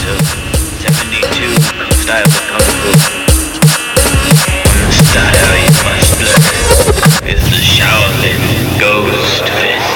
of 72 styles of Kung Fu. One style you must learn is the Shaolin Ghost Fist.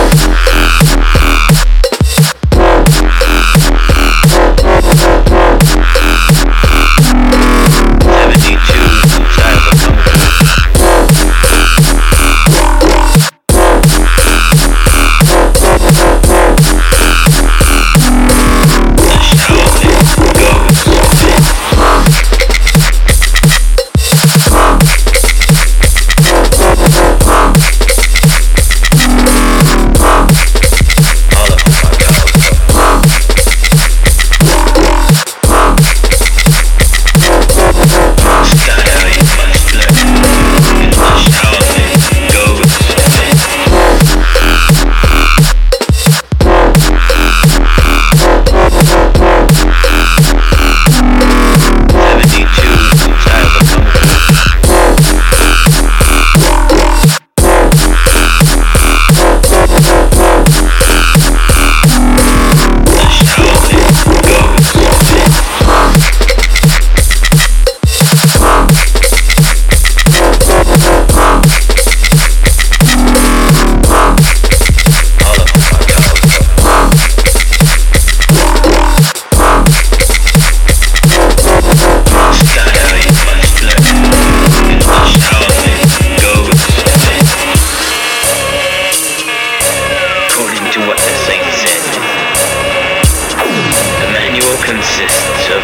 Consists of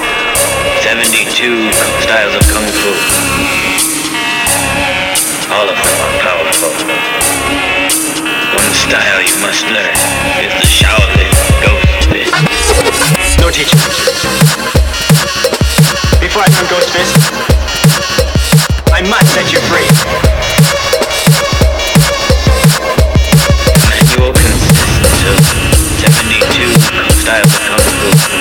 72 styles of Kung Fu. All of them are powerful. One style you must learn is the Shaolin Ghost Fist. No teacher. Before I learn Ghost Fist, I must set you free. The manual consists of 72 styles of Kung Fu.